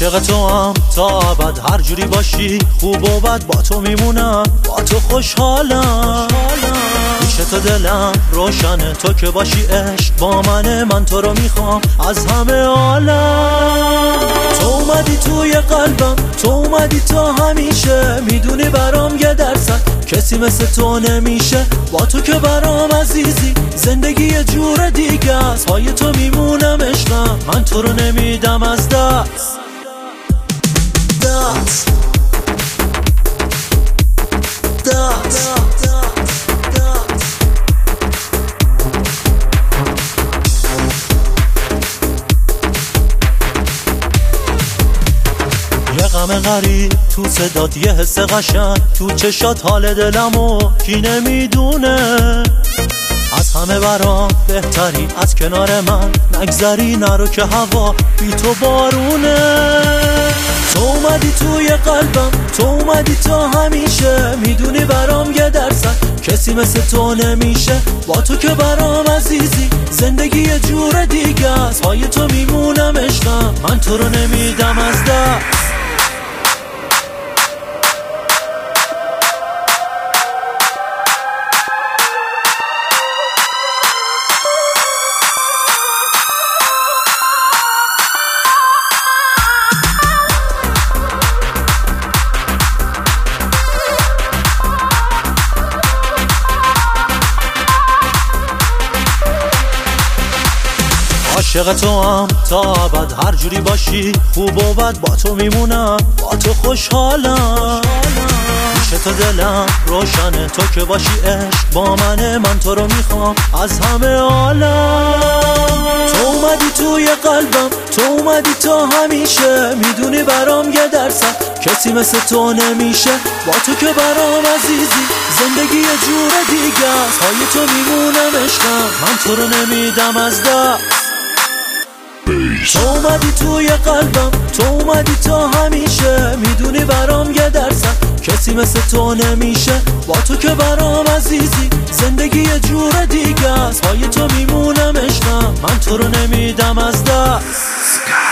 عاشق تو هم تا ابد، هر جوری باشی خوب و بد با تو میمونم، با تو خوشحالم. پیش تو دلم روشنه، تو که باشی عشق با منه، من تو رو میخوام از همه عالم. تو اومدی توی قلبم، تو اومدی تا همیشه، میدونی برام 1% کسی مثل تو نمیشه. با تو که برام عزیزی، زندگی یه جور دیگه است، پای تو میمونم عشقم، من تو رو نمیدم از دست. یه غم غریب تو صدات، یه حس قشنگ تو چشات، حال دلمو کی نمیدونه. از همه برام بهتری، از کنار من نگذری، نرو که هوا بی تو بارونه. تو اومدی توی قلبم، تو اومدی تا همیشه، میدونی برام 1% کسی مثل تو نمیشه. با تو که برام عزیزی، زندگی یه جور دیگه است، پای تو میمونم عشقم، من تو رو نمیدم از دست. عاشق تو هم تا ابد، هر جوری باشی خوب و بد با تو میمونم، با تو خوشحالم. پیش تو دلم روشنه، تو که باشی عشق با منه، من تو رو میخوام از همه عالم. تو اومدی توی قلبم، تو اومدی تا همیشه، میدونی برام 1% کسی مثل تو نمیشه. با تو که برام عزیزی، زندگی یه جور دیگه است، پای تو میمونم عشقم، من تو رو نمیدم از دست. تو اومدی توی قلبم، تو اومدی تا همیشه، میدونی برام 1% کسی مثل تو نمیشه. با تو که برام عزیزی، زندگی یه جور دیگه است، پای تو میمونم عشقم، من تو رو نمیدم از دست.